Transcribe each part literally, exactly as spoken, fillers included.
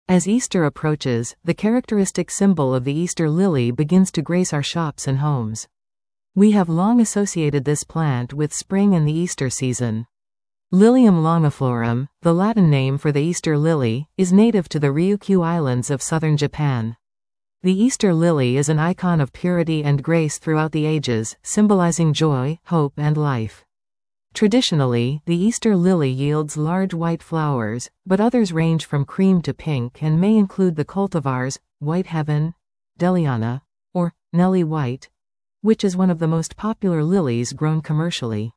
As Easter approaches, the characteristic symbol of the Easter lily begins to grace our shops and homes. We have long associated this plant with spring and the Easter season. Lilium longiflorum, the Latin name for the Easter lily, is native to the Ryukyu Islands of southern Japan. The Easter lily is an icon of purity and grace throughout the ages, symbolizing joy, hope, and life. Traditionally, the Easter lily yields large white flowers, but others range from cream to pink and may include the cultivars, White Heaven, Deliana, or Nelly White, which is one of the most popular lilies grown commercially.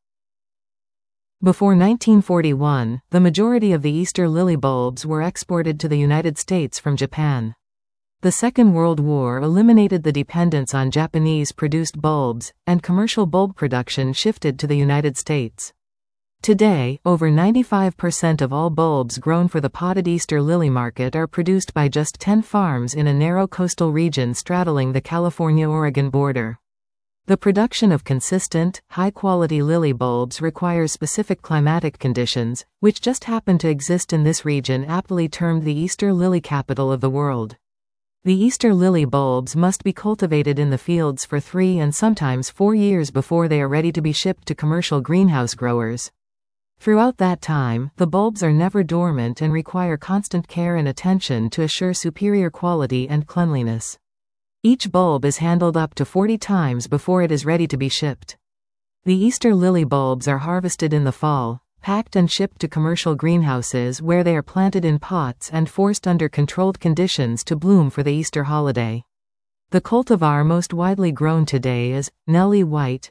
Before nineteen forty-one, the majority of the Easter lily bulbs were exported to the United States from Japan. The Second World War eliminated the dependence on Japanese-produced bulbs, and commercial bulb production shifted to the United States. Today, over ninety-five percent of all bulbs grown for the potted Easter lily market are produced by just ten farms in a narrow coastal region straddling the California-Oregon border. The production of consistent, high-quality lily bulbs requires specific climatic conditions, which just happen to exist in this region, aptly termed the Easter lily capital of the world. The Easter lily bulbs must be cultivated in the fields for three and sometimes four years before they are ready to be shipped to commercial greenhouse growers. Throughout that time, the bulbs are never dormant and require constant care and attention to assure superior quality and cleanliness. Each bulb is handled up to forty times before it is ready to be shipped. The Easter lily bulbs are harvested in the fall, packed and shipped to commercial greenhouses where they are planted in pots and forced under controlled conditions to bloom for the Easter holiday. The cultivar most widely grown today is Nelly White.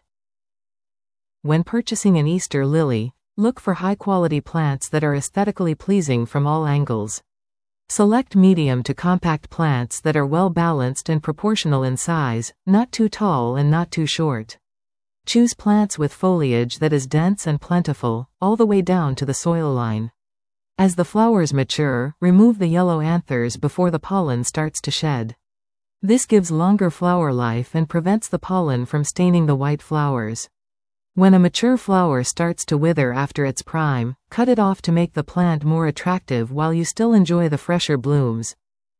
When purchasing an Easter lily, look for high-quality plants that are aesthetically pleasing from all angles. Select medium to compact plants that are well-balanced and proportional in size, not too tall and not too short. Choose plants with foliage that is dense and plentiful, all the way down to the soil line. As the flowers mature, remove the yellow anthers before the pollen starts to shed. This gives longer flower life and prevents the pollen from staining the white flowers. When a mature flower starts to wither after its prime, cut it off to make the plant more attractive while you still enjoy the fresher blooms.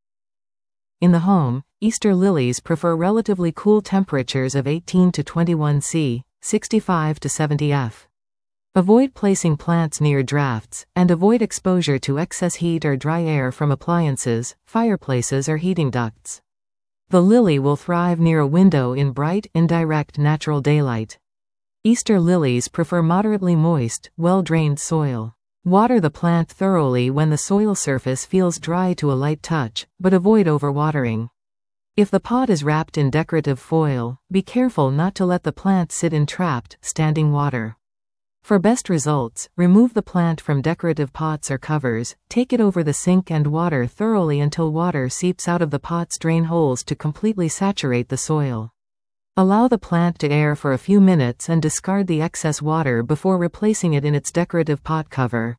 In the home, Easter lilies prefer relatively cool temperatures of eighteen to twenty-one Celsius, sixty-five to seventy Fahrenheit. Avoid placing plants near drafts, and avoid exposure to excess heat or dry air from appliances, fireplaces or heating ducts. The lily will thrive near a window in bright, indirect natural daylight. Easter lilies prefer moderately moist, well-drained soil. Water the plant thoroughly when the soil surface feels dry to a light touch, but avoid overwatering. If the pot is wrapped in decorative foil, be careful not to let the plant sit in trapped, standing water. For best results, remove the plant from decorative pots or covers, take it over the sink and water thoroughly until water seeps out of the pot's drain holes to completely saturate the soil. Allow the plant to air for a few minutes and discard the excess water before replacing it in its decorative pot cover.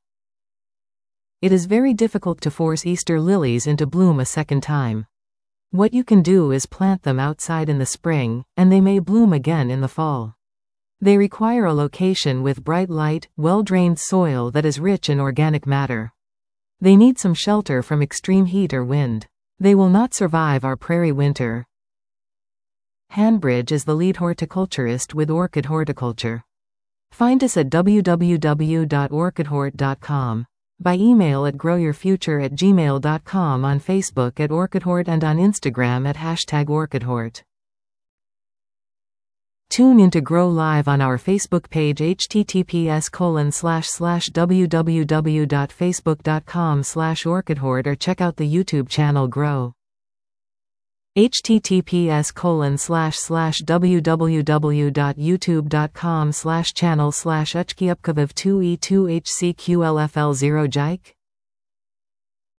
It is very difficult to force Easter lilies into bloom a second time. What you can do is plant them outside in the spring, and they may bloom again in the fall. They require a location with bright light, well-drained soil that is rich in organic matter. They need some shelter from extreme heat or wind. They will not survive our prairie winter. Hanbridge is the lead horticulturist with Orchid Horticulture. Find us at w w w dot orchid hort dot com, by email at growyourfuture at gmail dot com, on Facebook at OrchidHort, and on Instagram at hashtag OrchidHort. Tune in to Grow Live on our Facebook page https colon slash slash www dot facebook dot com slash orchidhort, or check out the YouTube channel Grow. https colon slash slash www dot youtube dot com slash channel slash uchkiupkaviv two e two hcqlfl zero jike